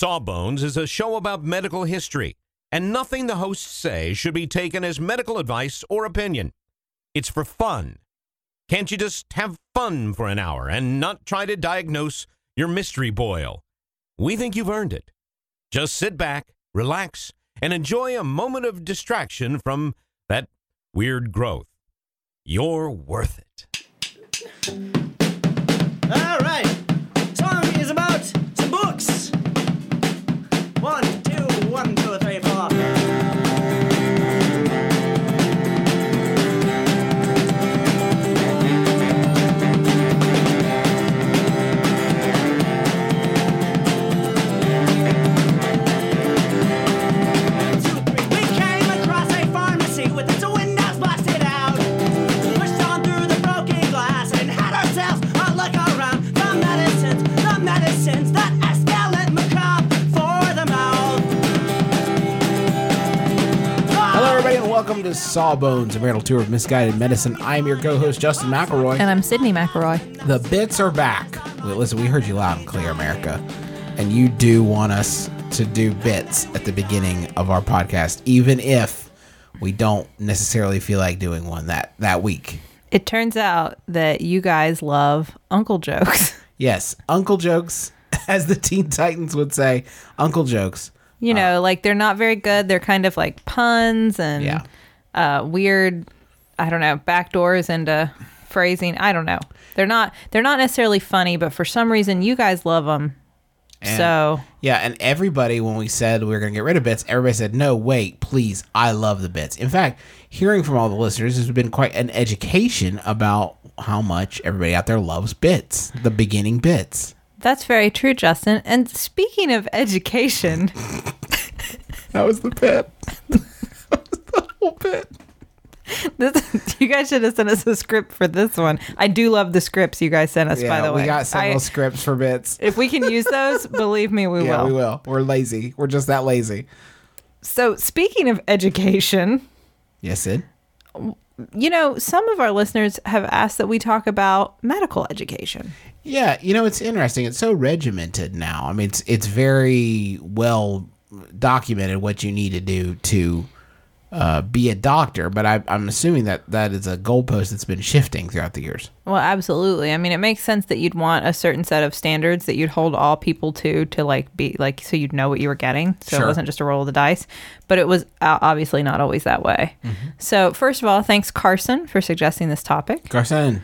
Sawbones is a show about medical history, and nothing the hosts say should be taken as medical advice or opinion. It's for fun. Can't you just have fun for an hour and not try to diagnose your mystery boil? We think you've earned it. Just sit back, relax, and enjoy a moment of distraction from that weird growth. You're worth it. All right. Song is about some books. 1, 2, 1, 2, 3, 4. Welcome to Sawbones, a marital tour of misguided medicine. I'm your co-host, Justin McElroy. And I'm Sydney McElroy. The bits are back. Listen, we heard you loud and clear, America. And you do want us to do bits at the beginning of our podcast, even if we don't necessarily feel like doing one that week. It turns out that you guys love uncle jokes. Yes, uncle jokes, as the Teen Titans would say, uncle jokes. You know, like they're not very good. They're kind of like puns and weird, I don't know, backdoors into phrasing. I don't know. They're not necessarily funny, but for some reason you guys love them. And everybody, when we said we were going to get rid of bits, everybody said, no, wait, please, I love the bits. In fact, hearing from all the listeners has been quite an education about how much everybody out there loves bits, the beginning bits. That's very true, Justin. And speaking of education... That was the bit. That was the whole bit. You guys should have sent us a script for this one. I do love the scripts you guys sent us, by the way. We got several scripts for bits. If we can use those, believe me, we will. Yeah, we will. We're lazy. We're just that lazy. So, speaking of education... Yes, Sid? You know, some of our listeners have asked that we talk about medical education. Yeah, you know, it's interesting. It's so regimented now. I mean, it's very well documented what you need to do to be a doctor, but I'm assuming that is a goalpost that's been shifting throughout the years. Well, absolutely. I mean, it makes sense that you'd want a certain set of standards that you'd hold all people to like be like, so you'd know what you were getting. So It wasn't just a roll of the dice, but it was obviously not always that way. Mm-hmm. So first of all, thanks Carson for suggesting this topic. Carson.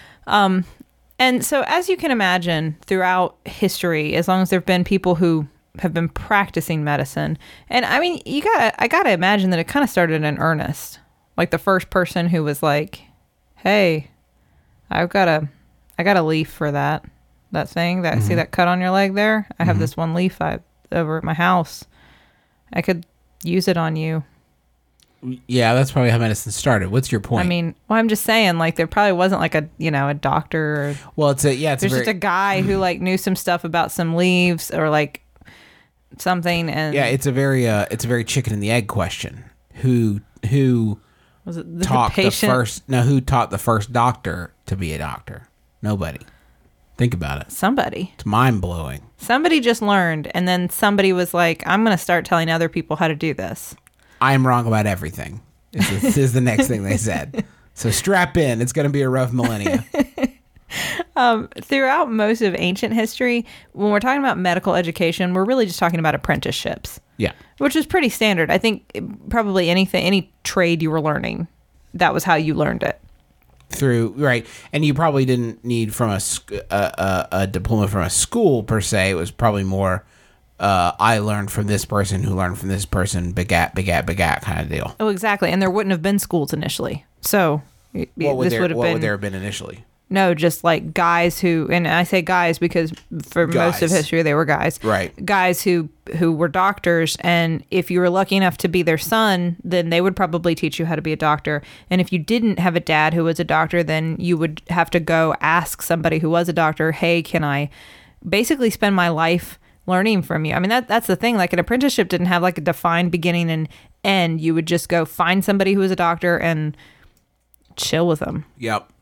And so as you can imagine, throughout history, as long as there have been people who have been practicing medicine, and I mean, I gotta imagine that it kind of started in earnest. Like the first person who was like, "Hey, I got a leaf for that thing. That see that cut on your leg there? I have this one leaf over at my house. I could use it on you." Yeah, that's probably how medicine started. What's your point? I mean, well, I'm just saying, like, there probably wasn't like a doctor. Or, well, there's just a guy who like knew some stuff about some leaves or like something. And yeah, it's a very chicken and the egg question. Who was it? Taught who taught the first doctor to be a doctor? Nobody. Think about it. Somebody. It's mind blowing. Somebody just learned, and then somebody was like, "I'm going to start telling other people how to do this." I'm wrong about everything. This is the next thing they said. So strap in. It's going to be a rough millennia. Throughout most of ancient history, when we're talking about medical education, we're really just talking about apprenticeships. Yeah. Which is pretty standard. I think probably any trade you were learning, that was how you learned it. Right. And you probably didn't need from a diploma from a school per se. It was probably more... I learned from this person who learned from this person, begat kind of deal. Oh, exactly. And there wouldn't have been schools initially. So what would there have been initially? No, just like guys who, and I say guys because for most of history they were guys. Right. Guys who were doctors, and if you were lucky enough to be their son, then they would probably teach you how to be a doctor. And if you didn't have a dad who was a doctor, then you would have to go ask somebody who was a doctor, "Hey, can I basically spend my life learning from you?" I mean, that's the thing. Like an apprenticeship didn't have like a defined beginning and end. You would just go find somebody who was a doctor and chill with them. Yep.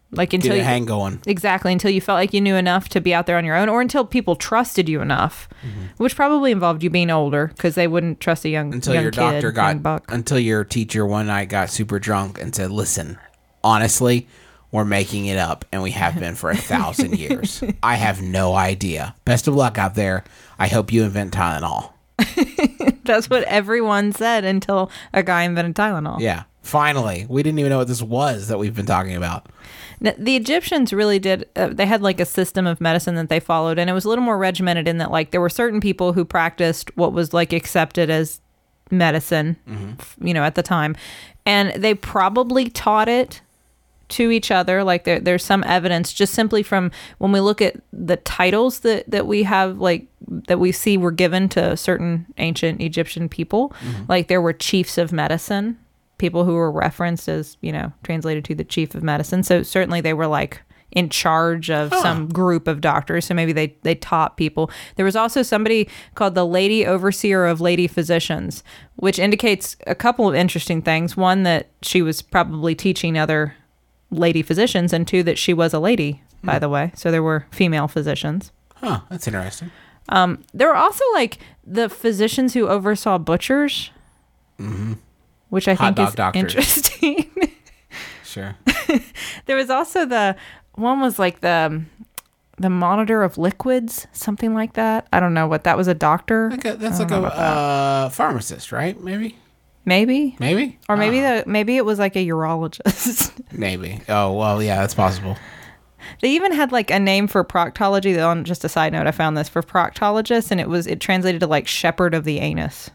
Like Get until a hang going. Exactly, until you felt like you knew enough to be out there on your own, or until people trusted you enough, which probably involved you being older, because they wouldn't trust a young Until young your kid, doctor young buck. until your teacher one night got super drunk and said, "Listen, honestly, we're making it up, and we have been for 1,000 years. I have no idea. Best of luck out there. I hope you invent Tylenol." That's what everyone said until a guy invented Tylenol. Yeah. Finally, we didn't even know what this was that we've been talking about. Now, the Egyptians really did. They had like a system of medicine that they followed, and it was a little more regimented in that, like, there were certain people who practiced what was like accepted as medicine, at the time, and they probably taught it to each other. Like there's some evidence just simply from when we look at the titles that we have, like that we see were given to certain ancient Egyptian people. Like there were chiefs of medicine, people who were referenced as, translated to the chief of medicine. So certainly they were like in charge of some group of doctors. So maybe they taught people. There was also somebody called the Lady Overseer of Lady Physicians, which indicates a couple of interesting things. One, that she was probably teaching other lady physicians, and two, that she was a lady, by the way. So there were female physicians. Huh, that's interesting. There were also like the physicians who oversaw butchers, which I Hot think dog is doctors. interesting. Sure. There was also the one was like the monitor of liquids, something like that. I don't know what that was. A doctor, That's like a pharmacist, right? Maybe? maybe, or maybe it was like a urologist. Maybe. Oh, well, yeah, that's possible. They even had like a name for proctology. On just a side note, I found this for proctologists, and it translated to like shepherd of the anus.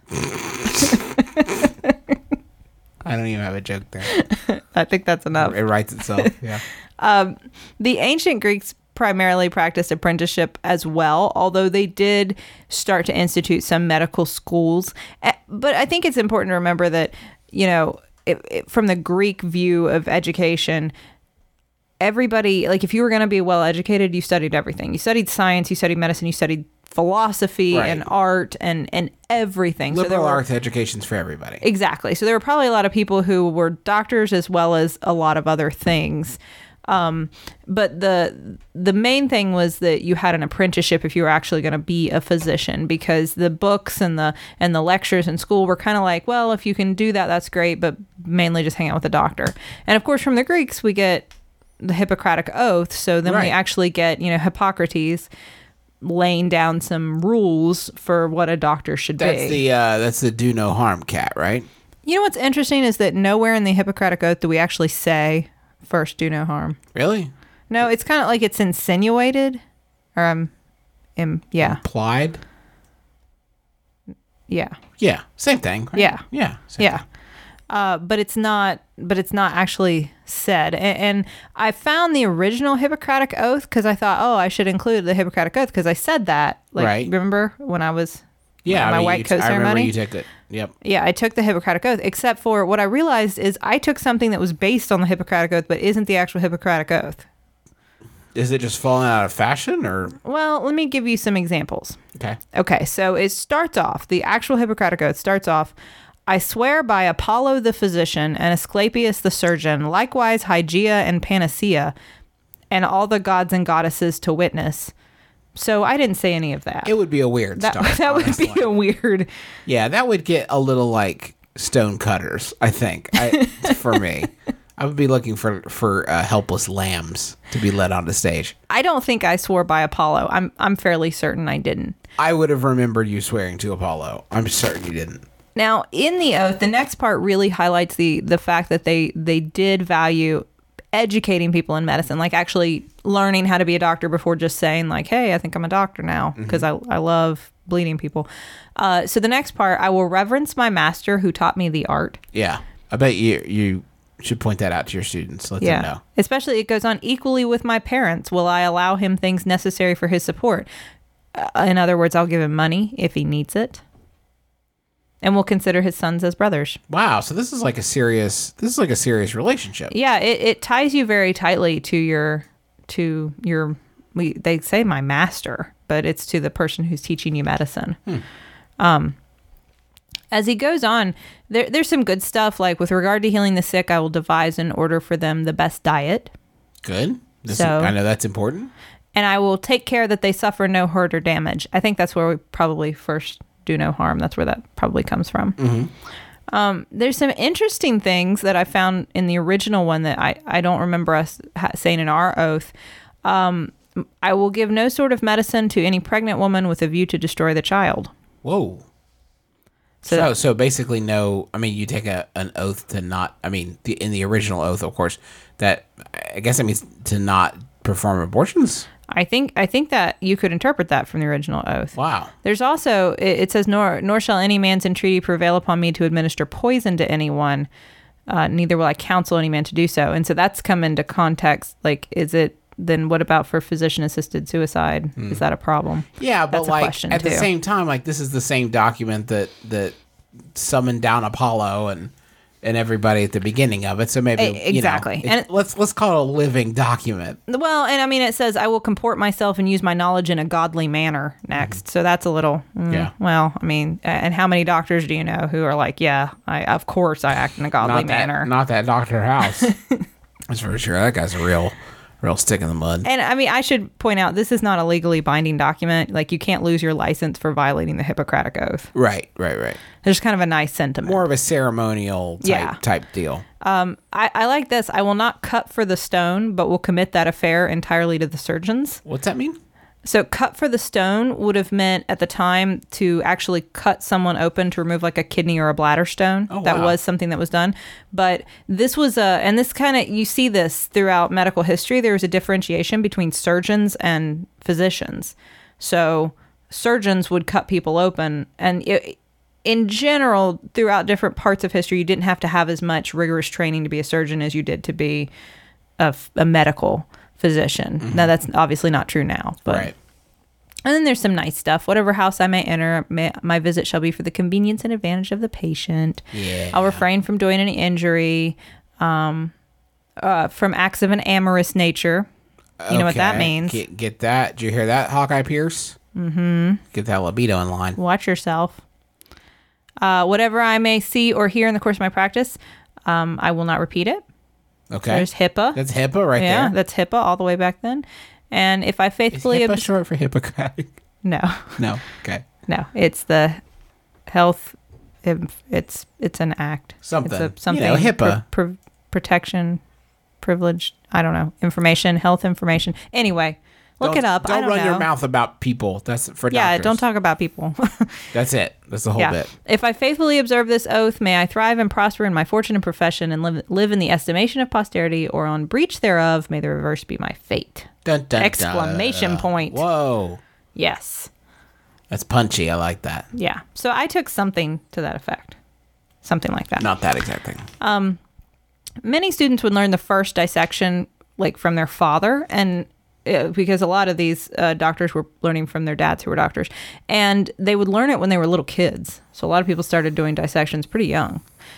I don't even have a joke there. I think that's enough. It writes itself. Yeah. The ancient Greeks primarily practiced apprenticeship as well, although they did start to institute some medical schools. But I think it's important to remember that, from the Greek view of education, everybody, like if you were going to be well educated, you studied everything. You studied science, you studied medicine, you studied philosophy and art and everything. Liberal arts education's for everybody. Exactly. So there were probably a lot of people who were doctors as well as a lot of other things. But the main thing was that you had an apprenticeship if you were actually going to be a physician, because the books and the lectures in school were kind of like, well, if you can do that, that's great, but mainly just hang out with a doctor. And of course, from the Greeks, we get the Hippocratic Oath. So then we actually get, Hippocrates laying down some rules for what a doctor should be. That's the do no harm cat, right? You know what's interesting is that nowhere in the Hippocratic Oath do we actually say first do no harm. Really? No, it's kind of like it's insinuated, or Implied? Yeah. Yeah, same thing. Right? Yeah. Yeah. Yeah. But it's not actually said. And I found the original Hippocratic Oath because I thought, I should include the Hippocratic Oath because I said that. Like, right. Remember when I was my white coat ceremony? I remember you took it. Yep. Yeah, I took the Hippocratic Oath, except for what I realized is I took something that was based on the Hippocratic Oath, but isn't the actual Hippocratic Oath. Is it just falling out of fashion, or? Well, let me give you some examples. Okay. Okay, so it starts off, the actual Hippocratic Oath starts off, I swear by Apollo the physician and Asclepius the surgeon, likewise Hygeia and Panacea, and all the gods and goddesses to witness. So I didn't say any of that. It would be a weird start. That would be a weird. Yeah, that would get a little like stone cutters, I think, for me. I would be looking for helpless lambs to be led onto stage. I don't think I swore by Apollo. I'm fairly certain I didn't. I would have remembered you swearing to Apollo. I'm certain you didn't. Now, in the oath, the next part really highlights the fact that they did value educating people in medicine, like actually learning how to be a doctor before just saying like, hey, I think I'm a doctor now because I love bleeding people. So the next part, I will reverence my master who taught me the art. Yeah. I bet you should point that out to your students. Let them know. Especially it goes on, equally with my parents, will I allow him things necessary for his support. In other words, I'll give him money if he needs it. And we'll consider his sons as brothers. Wow, so this is like a serious relationship. Yeah, it ties you very tightly to your they say my master, but it's to the person who's teaching you medicine. As he goes on, there's some good stuff, like with regard to healing the sick, I will devise and order for them the best diet. Good. So- I know that's important. And I will take care that they suffer no hurt or damage. I think that's where we probably first do no harm. That's where that probably comes from. There's some interesting things that I found in the original one that I don't remember us saying in our oath. I will give no sort of medicine to any pregnant woman with a view to destroy the child. Whoa. So basically, no. I mean, you take an oath to not. I mean, in the original oath, of course, that I guess it means to not perform abortions. I think that you could interpret that from the original oath. Wow. There's also it says nor shall any man's entreaty prevail upon me to administer poison to anyone. Neither will I counsel any man to do so. And so that's come into context. Like, is it? Then what about for physician-assisted suicide? Is that a problem? Yeah, but That's a like question, at the too. same time, like this is the same document that summoned down Apollo and everybody at the beginning of it. So maybe Exactly. And let's call it a living document. Well, and I mean, it says, I will comport myself and use my knowledge in a godly manner next. So that's a little, Yeah. Well, I mean, and how many doctors do you know who are like, yeah, of course I act in a godly manner. Not that Dr. House. That's for sure. That guy's a real stick in the mud. And I mean, I should point out, this is not a legally binding document. Like, you can't lose your license for violating the Hippocratic Oath. Right. There's kind of a nice sentiment. More of a ceremonial type deal. I like this. I will not cut for the stone, but will commit that affair entirely to the surgeons. What's that mean? So cut for the stone would have meant at the time to actually cut someone open to remove like a kidney or a bladder stone. Oh, that wow. was something that was done. But this was and this kind of, you see this throughout medical history. There was a differentiation between surgeons and physicians. So surgeons would cut people open, and in general, throughout different parts of history, you didn't have to have as much rigorous training to be a surgeon as you did to be a medical physician. Now, that's obviously not true now. But. Right. And then there's some nice stuff. Whatever house I may enter, my visit shall be for the convenience and advantage of the patient. Yeah. I'll refrain from doing any injury, from acts of an amorous nature. You know what that means. Get that. Did you hear that, Hawkeye Pierce? Mm-hmm. Get that libido in line. Watch yourself. Whatever I may see or hear in the course of my practice, I will not repeat it. Okay. There's HIPAA. That's HIPAA right Yeah, there. that's HIPAA all the way back then. And if I Is faithfully... HIPAA short for Hippocratic? No. No. Okay. No, it's the health. It's an act. Something. It's something. You know, HIPAA. Protection, privilege. I don't know. Information, health information. Anyway, look it up. I don't run know. your mouth about people. That's for Yeah, doctors. don't talk about people. That's it. That's the whole yeah. bit. If I faithfully observe this oath, may I thrive and prosper in my fortune and profession, and live in the estimation of posterity, or on breach thereof, may the reverse be my fate. Dun, dun, Exclamation dun. point. Whoa. Yes. That's punchy. I like that. Yeah. So I took something to that effect. Something like that. Not that exact thing. Many students would learn the first dissection like from their father, and because a lot of these doctors were learning from their dads who were doctors, and they would learn it when they were little kids. So a lot of people started doing dissections pretty young.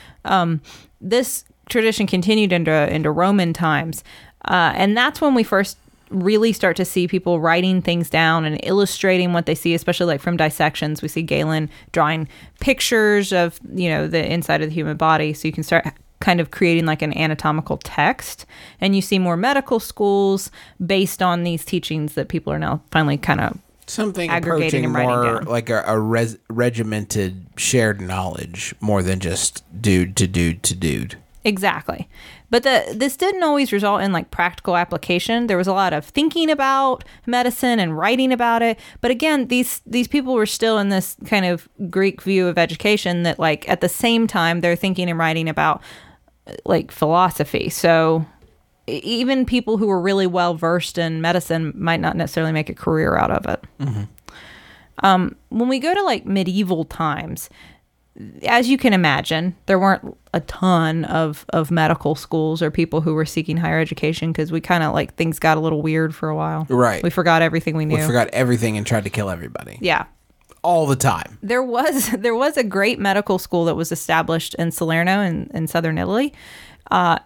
This tradition continued into Roman times, and that's when we first really start to see people writing things down and illustrating what they see, especially like from dissections. We see Galen drawing pictures of, the inside of the human body, so you can start kind of creating like an anatomical text. And you see more medical schools based on these teachings that people are now finally kind of Something aggregating approaching and writing more down. like a regimented shared knowledge more than just dude to dude to dude. Exactly. But this didn't always result in like practical application. There was a lot of thinking about medicine and writing about it. But again, these people were still in this kind of Greek view of education that like at the same time they're thinking and writing about like philosophy. So even people who were really well versed in medicine might not necessarily make a career out of it. Mm-hmm. When we go to like medieval times, as you can imagine, there weren't a ton of medical schools or people who were seeking higher education because we kind of like things got a little weird for a while. Right. We forgot everything we knew. We forgot everything and tried to kill everybody. Yeah. All the time. There was a great medical school that was established in Salerno in southern Italy. And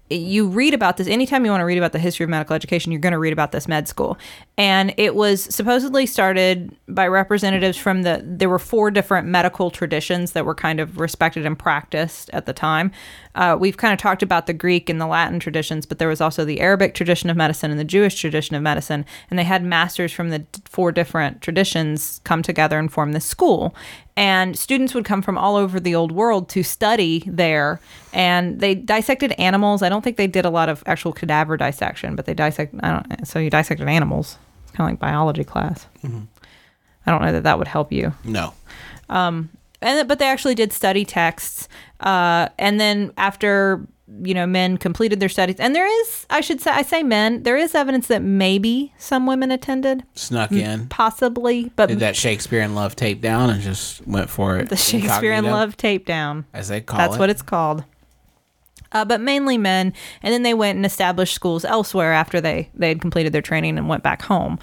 you read about this anytime you want to read about the history of medical education, you're going to read about this med school. And it was supposedly started by representatives from there were 4 different medical traditions that were kind of respected and practiced at the time. We've kind of talked about the Greek and the Latin traditions, but there was also the Arabic tradition of medicine and the Jewish tradition of medicine. And they had masters from the 4 different traditions come together and form this school. And students would come from all over the old world to study there. And they dissected animals. I don't think they did a lot of actual cadaver dissection, but they so you dissected animals. It's kind of like biology class. Mm-hmm. I don't know that would help you. No. But they actually did study texts. And then after, men completed their studies, and there is, I say men, there is evidence that maybe some women attended. Snuck in. Possibly. But did that Shakespeare in Love tape down and just went for it. The Shakespeare in Love tape down. As they call it. That's what it's called. But mainly men. And then they went and established schools elsewhere after they had completed their training and went back home.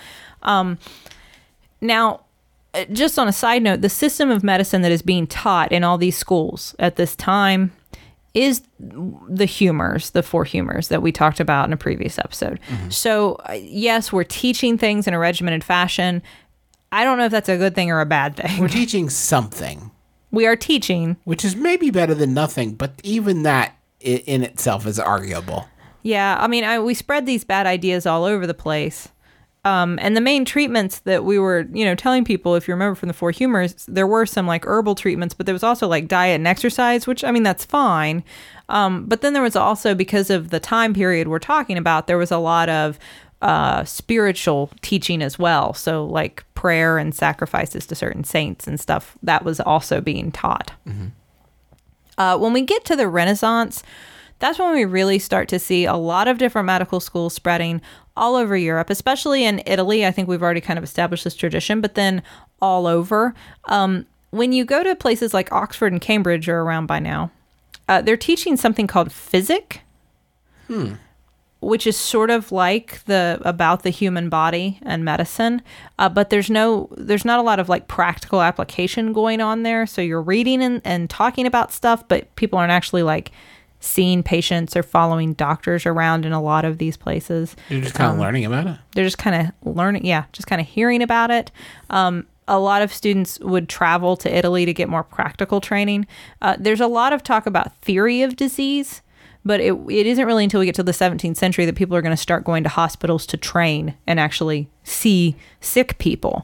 Now, just on a side note, the system of medicine that is being taught in all these schools at this time is the humors, the 4 humors that we talked about in a previous episode. Mm-hmm. So, yes, we're teaching things in a regimented fashion. I don't know if that's a good thing or a bad thing. We're teaching something. We are teaching. Which is maybe better than nothing, but even that in itself is arguable. Yeah, I mean, we spread these bad ideas all over the place. And the main treatments that we were, telling people, if you remember from the 4 humors, there were some like herbal treatments, but there was also like diet and exercise, which, I mean, that's fine. But then there was also, because of the time period we're talking about, there was a lot of spiritual teaching as well. So like prayer and sacrifices to certain saints and stuff, that was also being taught. Mm-hmm. When we get to the Renaissance, that's when we really start to see a lot of different medical schools spreading all over Europe, especially in Italy. I think we've already kind of established this tradition, but then all over. When you go to places like Oxford and Cambridge are around by now, they're teaching something called physic, which is sort of like about the human body and medicine, but there's not a lot of like practical application going on there. So you're reading and talking about stuff, but people aren't actually like seeing patients or following doctors around in a lot of these places. You're just kind of learning about it. They're just kind of learning, just kind of hearing about it. A lot of students would travel to Italy to get more practical training. There's a lot of talk about theory of disease, but it isn't really until we get to the 17th century that people are going to start going to hospitals to train and actually see sick people.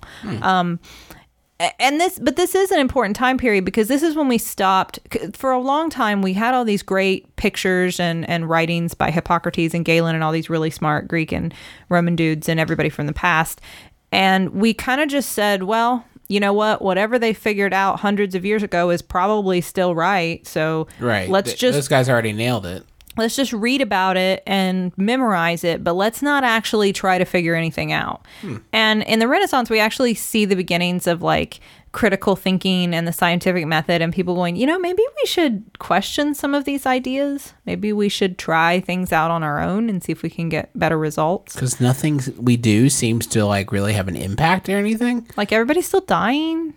But this is an important time period because this is when we stopped. For a long time, we had all these great pictures and writings by Hippocrates and Galen and all these really smart Greek and Roman dudes and everybody from the past. And we kind of just said, well, you know what? Whatever they figured out hundreds of years ago is probably still right. So those guys already nailed it. Let's just read about it and memorize it, but let's not actually try to figure anything out. And in the Renaissance, we actually see the beginnings of like critical thinking and the scientific method and people going, maybe we should question some of these ideas. Maybe we should try things out on our own and see if we can get better results. Because nothing we do seems to like really have an impact or anything. Like everybody's still dying.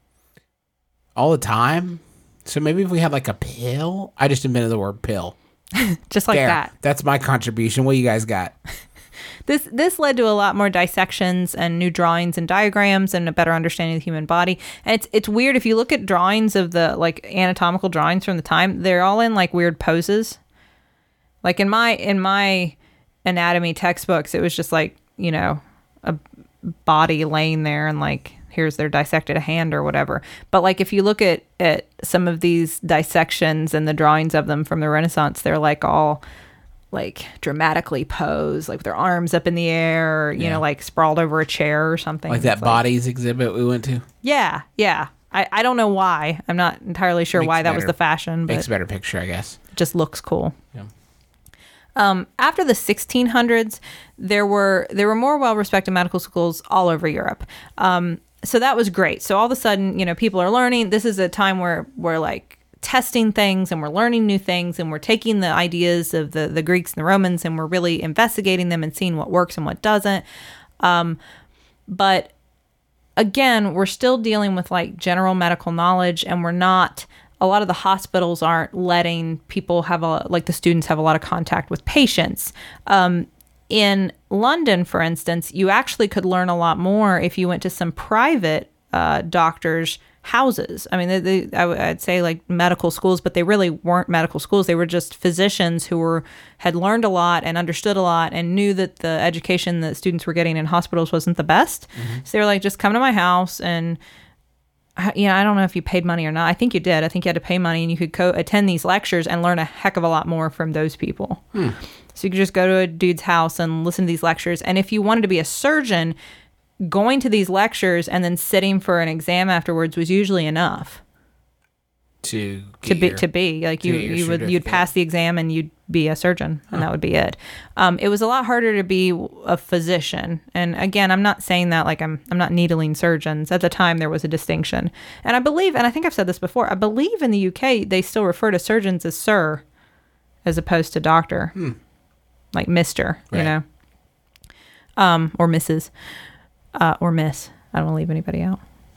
All the time. So maybe if we had like a pill. I just invented the word pill. Just like that. That's my contribution. What you guys got? This led to a lot more dissections and new drawings and diagrams and a better understanding of the human body. And it's weird if you look at drawings of the like anatomical drawings from the time, they're all in like weird poses. Like in my anatomy textbooks, it was just like, a body laying there and like here's their dissected hand or whatever. But like if you look at some of these dissections and the drawings of them from the Renaissance, they're like all like dramatically posed, like with their arms up in the air, or, like sprawled over a chair or something. Like that bodies exhibit we went to? Yeah. I don't know why. I'm not entirely sure why that was the fashion. But makes a better picture, I guess. It just looks cool. Yeah. After the 1600s, there were more well-respected medical schools all over Europe. So that was great. So all of a sudden, people are learning. This is a time where we're like testing things and we're learning new things and we're taking the ideas of the Greeks and the Romans and we're really investigating them and seeing what works and what doesn't. But again, we're still dealing with like general medical knowledge and we're not a lot of the hospitals aren't letting people have the students have a lot of contact with patients. In London, for instance, you actually could learn a lot more if you went to some private doctors' houses. I mean, I'd say like medical schools, but they really weren't medical schools. They were just physicians who had learned a lot and understood a lot and knew that the education that students were getting in hospitals wasn't the best. So they were like, just come to my house and, I don't know if you paid money or not. I think you did. I think you had to pay money and you could attend these lectures and learn a heck of a lot more from those people. So you could just go to a dude's house and listen to these lectures. And if you wanted to be a surgeon, going to these lectures and then sitting for an exam afterwards was usually enough you'd pass the exam and you'd be a surgeon and that would be it. It was a lot harder to be a physician. And again, I'm not saying that like I'm not needling surgeons. At the time there was a distinction. And I believe, and I think I've said this before, I believe in the UK they still refer to surgeons as sir as opposed to doctor. Like Mr., Right. or Mrs. Or Miss. I don't want to leave anybody out.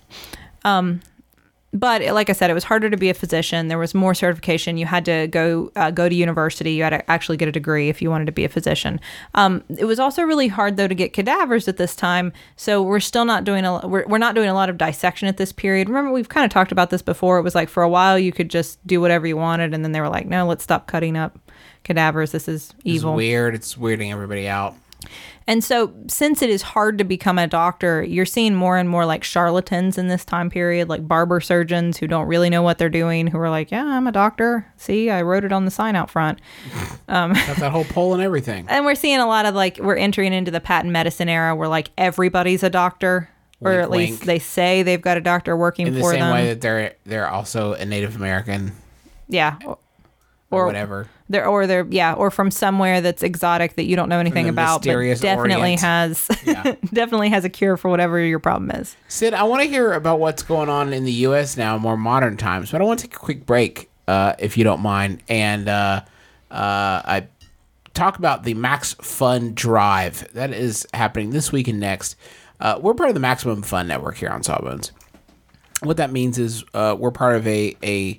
But like I said, it was harder to be a physician. There was more certification. You had to go to university. You had to actually get a degree if you wanted to be a physician. It was also really hard though to get cadavers at this time. So we're still not doing we're not doing a lot of dissection at this period. Remember, we've kind of talked about this before. It was like for a while you could just do whatever you wanted, and then they were like, no, let's stop cutting up cadavers. This is evil. It's weird. It's weirding everybody out. And so since it is hard to become a doctor, you're seeing more and more like charlatans in this time period, like barber surgeons who don't really know what they're doing, who are like, yeah, I'm a doctor. See, I wrote it on the sign out front. Got that whole poll and everything. And we're seeing a lot of like, we're entering into the patent medicine era where like everybody's a doctor, or Wink, at least wink. they say they've got a doctor working In the for same them. way that they're also a Native American Yeah. or whatever. Or from somewhere that's exotic that you don't know anything the about, but mysterious definitely Orient. has Yeah. definitely has a cure for whatever your problem is. Sid, I want to hear about what's going on in the U.S. now, more modern times, but I want to take a quick break, if you don't mind, and I talk about the Max Fun Drive that is happening this week and next. We're part of the Maximum Fun Network here on Sawbones. What that means is we're part of a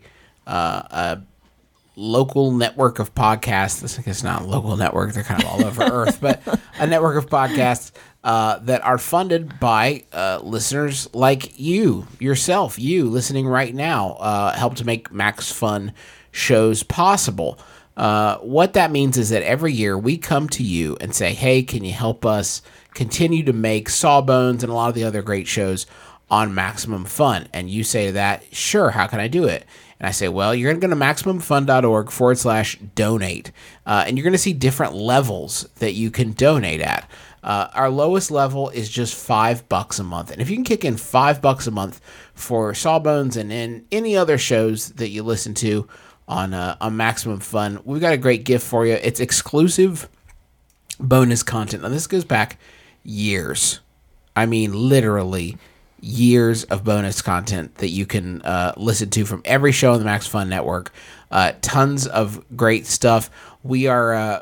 local network of podcasts. I guess not a local network. They're kind of all over Earth, but a network of podcasts that are funded by listeners like you, yourself, you listening right now, help to make Max Fun shows possible. What that means is that every year we come to you and say, hey, can you help us continue to make Sawbones and a lot of the other great shows on Maximum Fun? And you say to that, sure, how can I do it? And I say, well, you're going to go to MaximumFun.org/donate. And you're going to see different levels that you can donate at. Our lowest level is just $5 a month. And if you can kick in $5 a month for Sawbones and in any other shows that you listen to on Maximum Fun, we've got a great gift for you. It's exclusive bonus content. Now, this goes back years. I mean, literally years of bonus content that you can listen to from every show on the Max Fun Network. Tons of great stuff. We are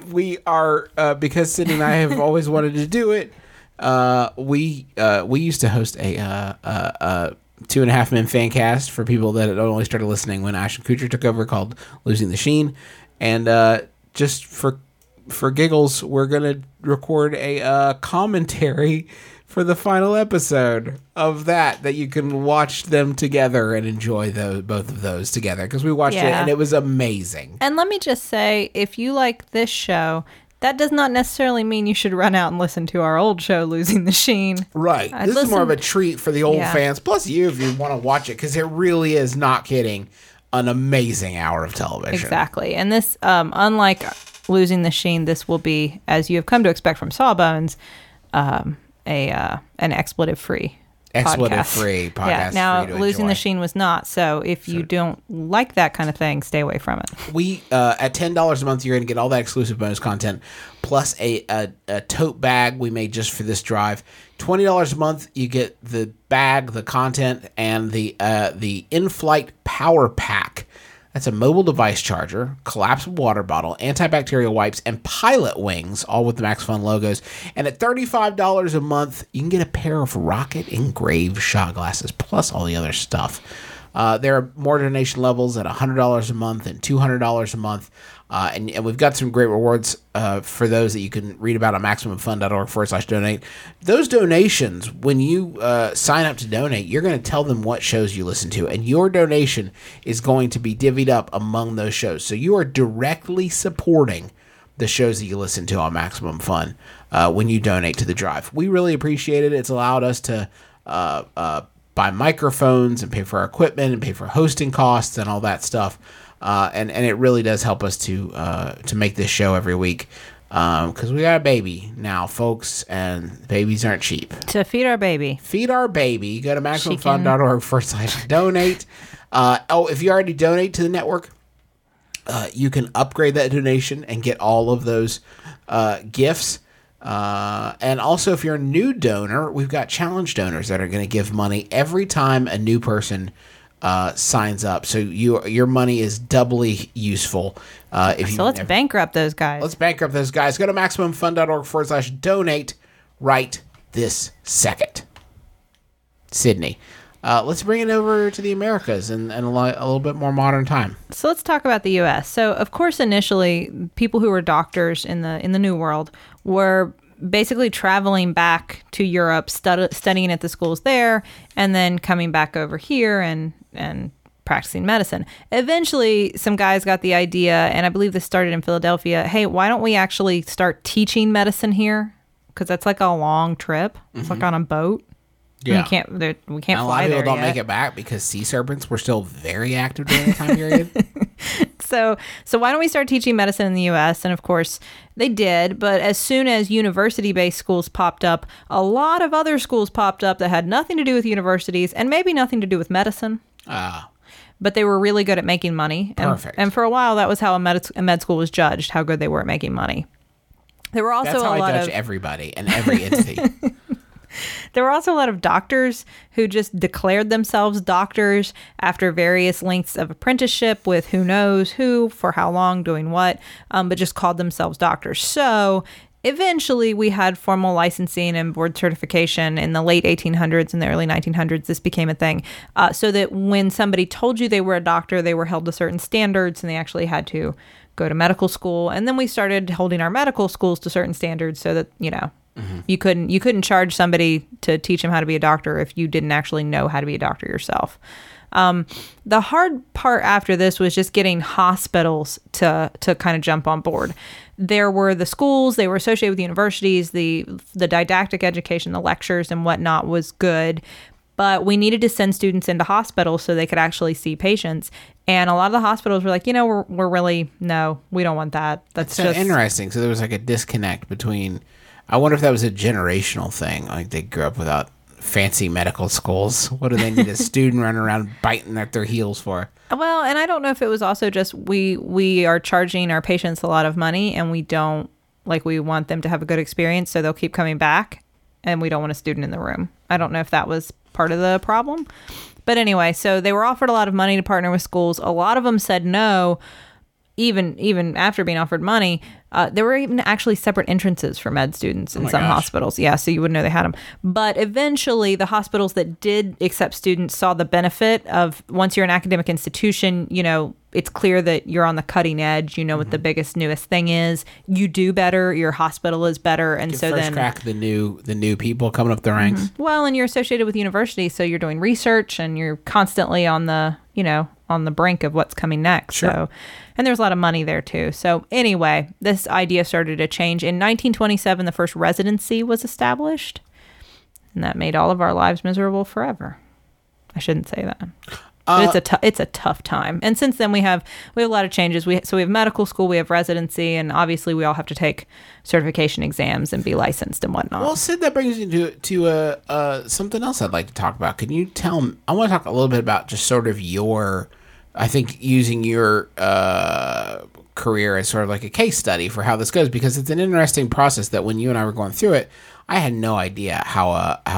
because Sydney and I have always wanted to do it. We used to host a 2.5 Men fan cast for people that had only started listening when Ashton Kutcher took over, called Losing the Sheen. And just for giggles, we're gonna record a commentary for the final episode of that you can watch them together and enjoy both of those together, because we watched it and it was amazing. And let me just say, if you like this show, that does not necessarily mean you should run out and listen to our old show, Losing the Sheen. Right. This is more of a treat for the old fans, plus you if you want to watch it, because it really is, not kidding, an amazing hour of television. Exactly. And this, unlike Losing the Sheen, this will be, as you have come to expect from Sawbones, an expletive-free Expletive-free podcast. Yeah. Now, for you to Losing enjoy. the Sheen was not. So if you don't like that kind of thing, stay away from it. We at $10 a month, you're going to get all that exclusive bonus content, plus a tote bag we made just for this drive. $20 a month, you get the bag, the content, and the in-flight power pack. That's a mobile device charger, collapsible water bottle, antibacterial wipes, and pilot wings, all with the Max Fun logos. And at $35 a month, you can get a pair of rocket engraved shot glasses, plus all the other stuff. There are more donation levels at $100 a month and $200 a month. And we've got some great rewards for those that you can read about on MaximumFun.org/donate. Those donations, when you sign up to donate, you're going to tell them what shows you listen to, and your donation is going to be divvied up among those shows. So you are directly supporting the shows that you listen to on Maximum Fun when you donate to the drive. We really appreciate it. It's allowed us to buy microphones and pay for our equipment and pay for hosting costs and all that stuff. And it really does help us to make this show every week because we got a baby now, folks, and babies aren't cheap. To feed our baby. Feed our baby. Go to MaximumFun.org/donate. If you already donate to the network, you can upgrade that donation and get all of those gifts. And also, if you're a new donor, we've got challenge donors that are going to give money every time a new person signs up. So your money is doubly useful. Let's bankrupt those guys. Let's bankrupt those guys. Go to MaximumFun.org/donate right this second. Sydney. Let's bring it over to the Americas and a little bit more modern time. So let's talk about the U.S. So, of course, initially, people who were doctors in the New World were basically traveling back to Europe, studying at the schools there, and then coming back over here and practicing medicine. Eventually, some guys got the idea, and I believe this started in Philadelphia, hey, why don't we actually start teaching medicine here? Because that's like a long trip. It's like on a boat. Yeah. We can't fly there yet. A lot of people don't make it back because sea serpents were still very active during the time period. So why don't we start teaching medicine in the U.S.? And of course, they did. But as soon as university-based schools popped up, a lot of other schools popped up that had nothing to do with universities and maybe nothing to do with medicine. But they were really good at mamaking money. Perfect. And for a while, that was how a med school was judged, how good they were at making money. There were also That's how a lot I judge of everybody and every entity. There were also a lot of doctors who just declared themselves doctors after various lengths of apprenticeship with who knows who, for how long, doing what, but just called themselves doctors. So eventually we had formal licensing and board certification in the late 1800s and the early 1900s. This became a thing so that when somebody told you they were a doctor, they were held to certain standards and they actually had to go to medical school. And then we started holding our medical schools to certain standards so that, you couldn't charge somebody to teach them how to be a doctor if you didn't actually know how to be a doctor yourself. The hard part after this was just getting hospitals to kind of jump on board. There were the schools, they were associated with universities, the didactic education, the lectures and whatnot was good, but we needed to send students into hospitals so they could actually see patients. And a lot of the hospitals were like, we're really, no, we don't want that. That's so just interesting. So there was like a disconnect between, I wonder if that was a generational thing. Like they grew up without fancy medical schools. What do they need a student running around biting at their heels for? Well, and I don't know if it was also just we are charging our patients a lot of money and we want them to have a good experience, so they'll keep coming back, and we don't want a student in the room. I don't know if that was part of the problem. But anyway, so they were offered a lot of money to partner with schools. A lot of them said no, even after being offered money. There were even actually separate entrances for med students in some hospitals. Yeah, so you wouldn't know they had them. But eventually, the hospitals that did accept students saw the benefit of, once you're an academic institution, it's clear that you're on the cutting edge. You know what the biggest, newest thing is. You do better. Your hospital is better. And You so first then crack the new people coming up the ranks. Well, and you're associated with universities, so you're doing research and you're constantly on the brink of what's coming next. Sure. So, and there's a lot of money there too. So anyway, this idea started to change. In 1927, the first residency was established, and that made all of our lives miserable forever. I shouldn't say that. But it's a tough time. And since then we have a lot of changes. We have medical school, we have residency, and obviously we all have to take certification exams and be licensed and whatnot. Well, Sid, that brings me to something else I'd like to talk about. Can you tell me, I want to talk a little bit about just sort of using your career as sort of like a case study for how this goes, because it's an interesting process that when you and I were going through it, I had no idea how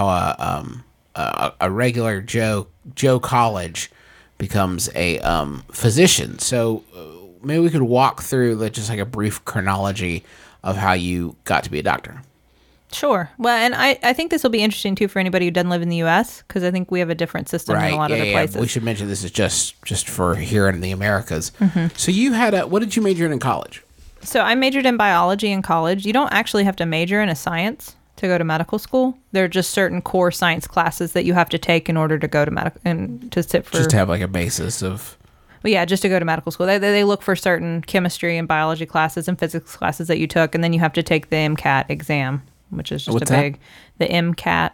a regular Joe College becomes a physician. So maybe we could walk through just like a brief chronology of how you got to be a doctor. Sure. Well, and I think this will be interesting too for anybody who doesn't live in the U.S. because I think we have a different system in a lot of other places. We should mention this is just for here in the Americas. So you had what did you major in college? So I majored in biology in college. You don't actually have to major in a science to go to medical school. There are just certain core science classes that you have to take in order to go to medical and to sit for. Just to have like a basis of. Well, yeah, just to go to medical school. They look for certain chemistry and biology classes and physics classes that you took, and then you have to take the MCAT exam, which is just What's that? the MCAT.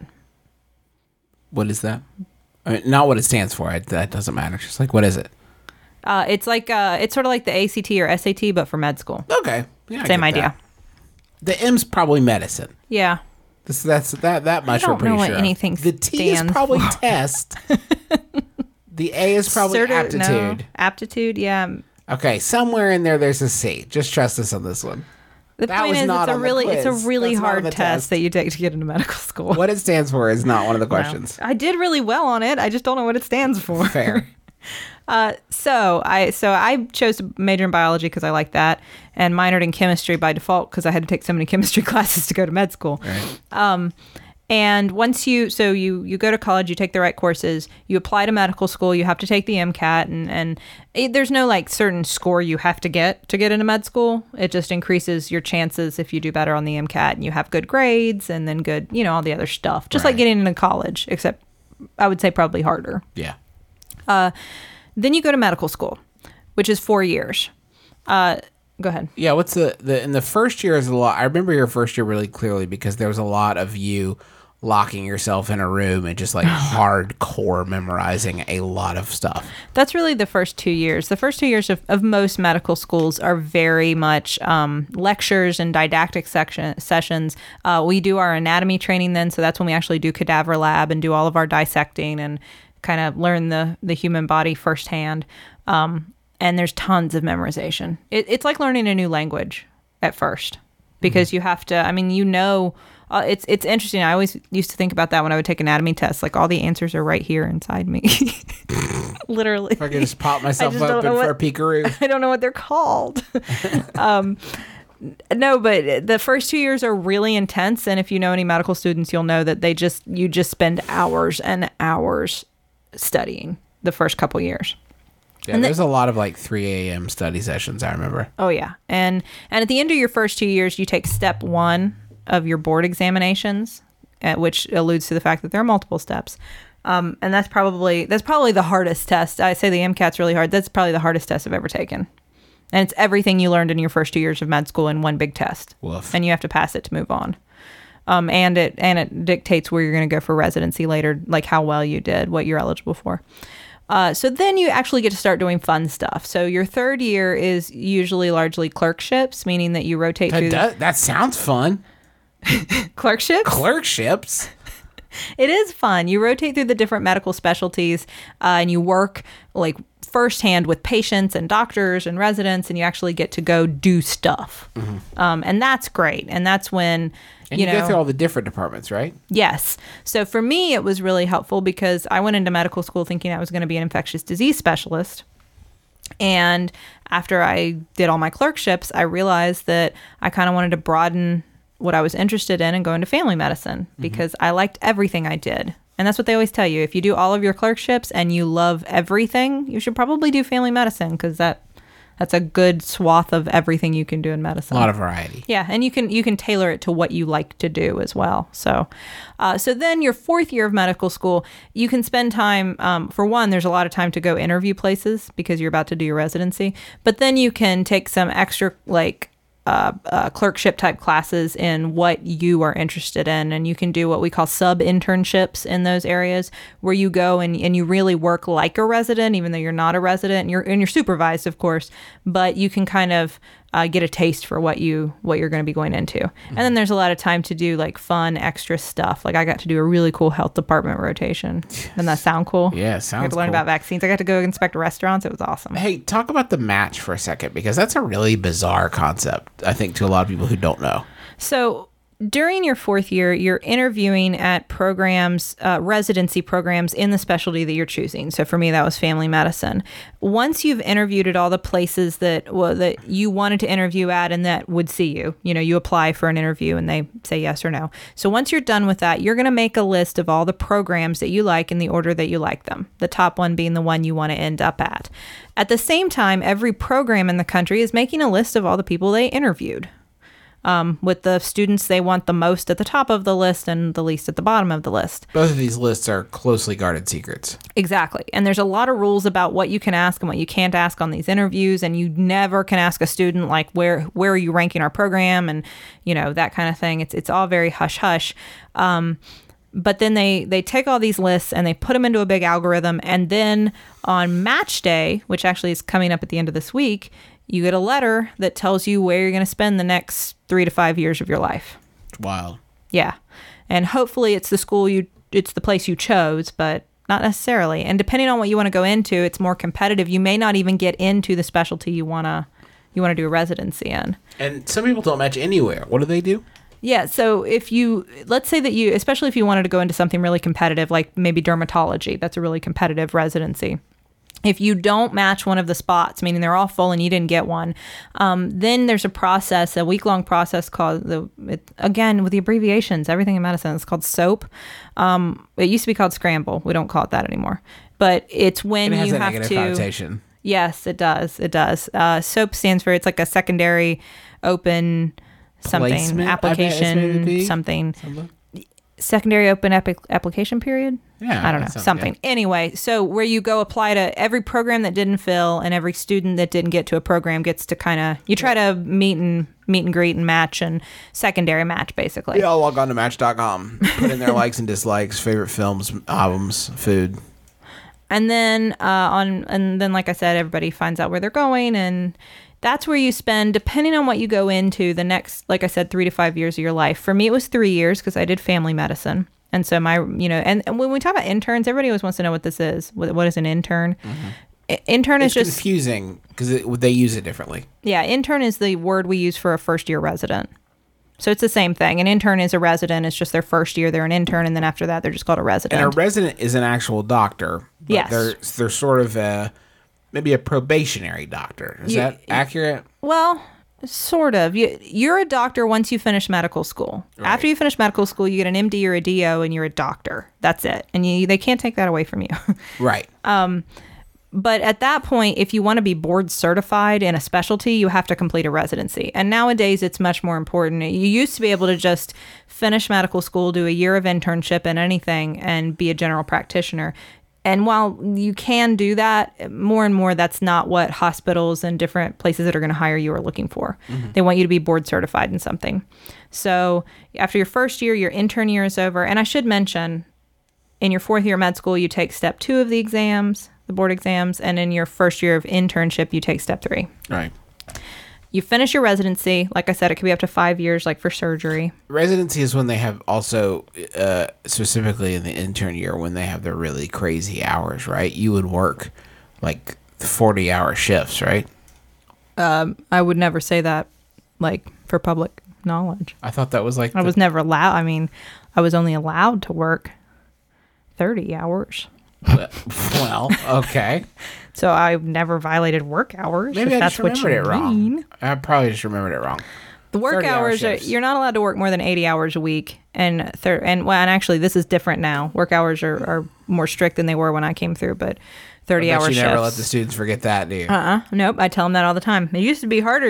What is that? I mean, not what it stands for. That doesn't matter. Just like, what is it? It's like it's sort of like the ACT or SAT, but for med school. Okay. Yeah, I Same get idea. that. The M's probably medicine. Yeah. That much we're don't pretty know what sure. anything The T is stands probably for. test. The A is probably aptitude. No. Aptitude, yeah. Okay, somewhere in there, there's a C. Just trust us on this one. The That point was is, not it's on the a quiz. really That's not on hard the test test. that you take to get into medical school. What it stands for is not one of the No. questions. I did really well on it. I just don't know what it stands for. Fair. So I chose to major in biology because I like that, and minored in chemistry by default because I had to take so many chemistry classes to go to med school. Right. And once you go to college, you take the right courses, you apply to medical school, you have to take the MCAT, and there's no like certain score you have to get into med school. It just increases your chances if you do better on the MCAT and you have good grades and then good, all the other stuff. Just like Right. getting into college, except I would say probably harder. Yeah. Then you go to medical school, which is 4 years. Go ahead. Yeah, what's in the first year is a lot. I remember your first year really clearly because there was a lot of you locking yourself in a room and just like hardcore memorizing a lot of stuff. That's really the first 2 years. The first 2 years of most medical schools are very much lectures and didactic sessions. We do our anatomy training then, so that's when we actually do cadaver lab and do all of our dissecting and kind of learn the human body firsthand. And there's tons of memorization. It's like learning a new language at first because you have to, it's interesting. I always used to think about that when I would take anatomy tests. Like all the answers are right here inside me. Literally. If I could just pop myself I just don't open know for what- a peekaroo. I don't know what they're called. No, but the first 2 years are really intense. And if you know any medical students, you'll know that you just spend hours and hours studying the first couple years. Yeah, there's a lot of like 3 a.m. study sessions, I remember. Oh yeah. And at the end of your first 2 years, you take step 1 of your board examinations, which alludes to the fact that there are multiple steps. And that's probably the hardest test. I say the MCAT's really hard. That's probably the hardest test I've ever taken. And it's everything you learned in your first 2 years of med school in one big test. Woof. And you have to pass it to move on. And it dictates where you're going to go for residency later, like how well you did, what you're eligible for. So then you actually get to start doing fun stuff. So your third year is usually largely clerkships, meaning that you rotate through That sounds fun. clerkships. Clerkships. It is fun. You rotate through the different medical specialties, and you work like firsthand with patients and doctors and residents, and you actually get to go do stuff. And that's great. And that's when And you go through all the different departments, right? Yes. So for me, it was really helpful because I went into medical school thinking I was going to be an infectious disease specialist. And after I did all my clerkships, I realized that I kind of wanted to broaden what I was interested in and go into family medicine because I liked everything I did. And that's what they always tell you. If you do all of your clerkships and you love everything, you should probably do family medicine because that's a good swath of everything you can do in medicine. A lot of variety. Yeah, and you can tailor it to what you like to do as well. So then your fourth year of medical school, you can spend time. For one, there's a lot of time to go interview places because you're about to do your residency. But then you can take some extra clerkship type classes in what you are interested in, and you can do what we call sub internships in those areas where you go and you really work like a resident, even though you're not a resident. And you're supervised, of course, but you can kind of get a taste for what you're going to be going into. And then there's a lot of time to do like fun extra stuff. Like I got to do a really cool health department rotation. Doesn't that sound cool? Yeah, I got sounds to learn cool. about vaccines. I got to go inspect restaurants. It was awesome. Hey, talk about the match for a second because that's a really bizarre concept, I think, to a lot of people who don't know. So during your fourth year, you're interviewing at programs, residency programs in the specialty that you're choosing. So for me, that was family medicine. Once you've interviewed at all the places that you wanted to interview at and that would see you, you apply for an interview and they say yes or no. So once you're done with that, you're going to make a list of all the programs that you like in the order that you like them. The top one being the one you want to end up at. At the same time, every program in the country is making a list of all the people they interviewed. With the students they want the most at the top of the list and the least at the bottom of the list. Both of these lists are closely guarded secrets. Exactly. And there's a lot of rules about what you can ask and what you can't ask on these interviews. And you never can ask a student, like, where are you ranking our program? And, that kind of thing. It's all very hush-hush. But then they take all these lists and they put them into a big algorithm. And then on match day, which actually is coming up at the end of this week, you get a letter that tells you where you're going to spend the next 3 to 5 years of your life. It's wild. Yeah. And hopefully it's it's the place you chose, but not necessarily. And depending on what you want to go into, it's more competitive. You may not even get into the specialty you want to do a residency in. And some people don't match anywhere. What do they do? Yeah, so let's say that especially if you wanted to go into something really competitive, like maybe dermatology, that's a really competitive residency. If you don't match one of the spots, meaning they're all full and you didn't get one, then there's a week-long process called, again, with the abbreviations, everything in medicine, it's called SOAP. It used to be called Scramble. We don't call it that anymore. But it's when it has you a have negative to... connotation. Yes, it does. It does. SOAP stands for, it's like a secondary open something, Placement, application, something. Secondary open application period? Yeah. I don't know. Something. Yeah. Anyway, so where you go apply to every program that didn't fill and every student that didn't get to a program gets to you try to meet and greet and match and secondary match, basically. Yeah, I'll log on to Match.com. Put in their likes and dislikes, favorite films, albums, food. And then, like I said, everybody finds out where they're going, and that's where you spend, depending on what you go into, the next, like I said, 3 to 5 years of your life. For me, it was 3 years because I did family medicine. And so and when we talk about interns, everybody always wants to know what this is. What is an intern? Mm-hmm. Intern is just confusing because they use it differently. Yeah, intern is the word we use for a first-year resident. So it's the same thing. An intern is a resident. It's just their first year. They're an intern, and then after that, they're just called a resident. And a resident is an actual doctor. But yes. They're sort of maybe a probationary doctor. Is that accurate? Well, sort of. You're a doctor once you finish medical school. Right. After you finish medical school, you get an MD or a DO, and you're a doctor. That's it. And they can't take that away from you. Right. But at that point, if you want to be board certified in a specialty, you have to complete a residency. And nowadays, it's much more important. You used to be able to just finish medical school, do a year of internship in anything, and be a general practitioner. And while you can do that, more and more, that's not what hospitals and different places that are going to hire you are looking for. Mm-hmm. They want you to be board certified in something. So after your first year, your intern year is over. And I should mention, in your fourth year of med school, you take step 2 of the exams, the board exams. And in your first year of internship, you take step 3. Right. You finish your residency. Like I said, it could be up to 5 years, like for surgery. Residency is when they have also, specifically in the intern year, when they have their really crazy hours, right? You would work like 40-hour shifts, right? I would never say that, like, for public knowledge. I thought that was like... I was never allowed. I mean, I was only allowed to work 30 hours. Well, okay. So I never violated work hours. Maybe if I that's just what you remembered it wrong. mean. I probably just remembered it wrong. The work hours you're not allowed to work more than 80 hours a week, and actually this is different now. Work hours are more strict than they were when I came through, but 30 hour shifts. You never let the students forget that, do you? Nope. I tell them that all the time. It used to be harder,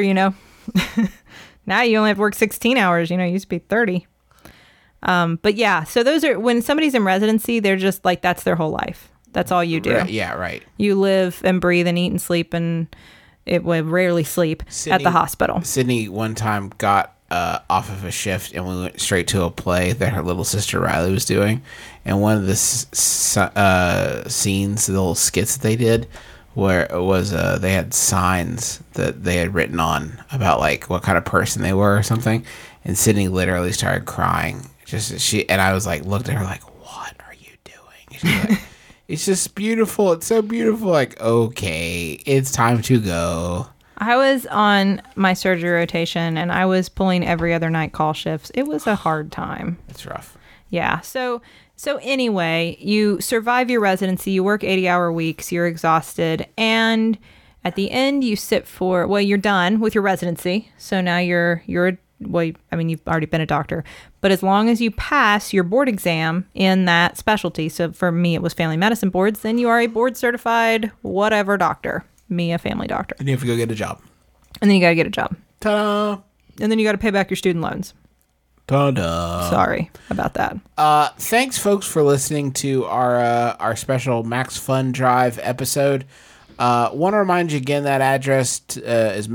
Now you only have to work 16 hours. It used to be 30. But yeah, so those are when somebody's in residency, they're just like that's their whole life. That's all you do. Right, yeah, right. You live and breathe and eat and sleep, and it would rarely sleep at the hospital. Sydney one time got off of a shift, and we went straight to a play that her little sister Riley was doing. And one of the scenes, the little skits that they did, where it was they had signs that they had written on about like what kind of person they were or something. And Sydney literally started crying. And I was like, looked at her like, what are you doing? And she's like, it's just beautiful. It's so beautiful. Like, okay, it's time to go. I was on my surgery rotation, and I was pulling every other night call shifts. It was a hard time. It's rough. Yeah. So anyway, you survive your residency. You work 80-hour weeks. You're exhausted, and at the end, you sit for you're done with your residency. So now you've already been a doctor, but as long as you pass your board exam in that specialty, so for me it was family medicine boards, then you are a board certified whatever doctor. Me, a family doctor. And you have to go get a job. And then you got to get a job. Ta-da! And then you got to pay back your student loans. Ta-da! Sorry about that. Thanks, folks, for listening to our special Max Fun Drive episode. Want to remind you again that address is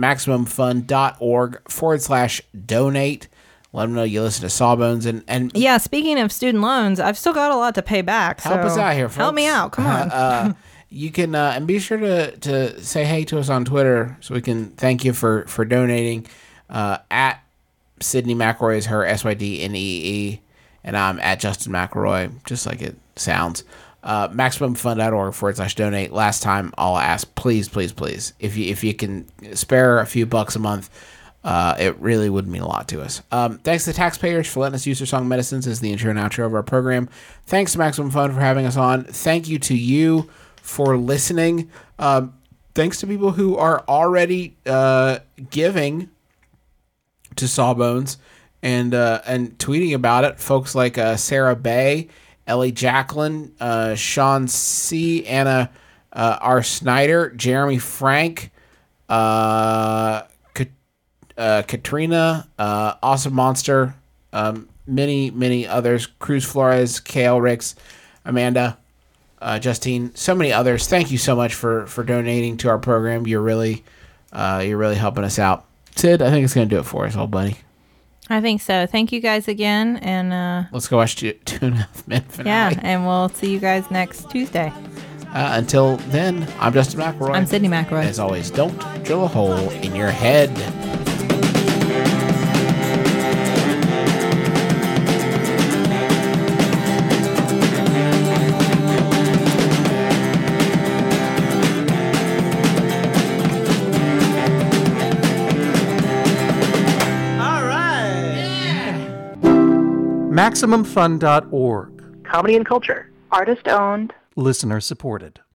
MaximumFun.org/donate. Let them know you listen to Sawbones. And yeah, speaking of student loans, I've still got a lot to pay back. Help us out here, folks. Help me out. Come on. You can, and be sure to say hey to us on Twitter so we can thank you for donating. At Sydney McElroy is her SYDNEE, and I'm at Justin McElroy, just like it sounds. MaximumFun.org/donate. Last time, I'll ask, please, if you can spare a few bucks a month, it really would mean a lot to us. Thanks to the taxpayers for letting us use their song Medicines as the intro and outro of our program. Thanks to Maximum Fun for having us on. Thank you to you for listening. Thanks to people who are already giving to Sawbones and tweeting about it. Folks like Sarah Bay, Ellie Jacqueline, Sean C., Anna R. Snyder, Jeremy Frank, Katrina, Awesome Monster, many others, Cruz Flores, KL Ricks, Amanda, Justine, so many others. Thank you so much for donating to our program. You're really helping us out. Sid, I think it's going to do it for us, old buddy. I think so. Thank you guys again, and let's go watch 2.5 Men finale. Yeah, and we'll see you guys next Tuesday. Until then, I'm Justin McElroy. I'm Sydney McElroy. As always, don't drill a hole in your head. MaximumFun.org. Comedy and culture. Artist owned. Listener supported.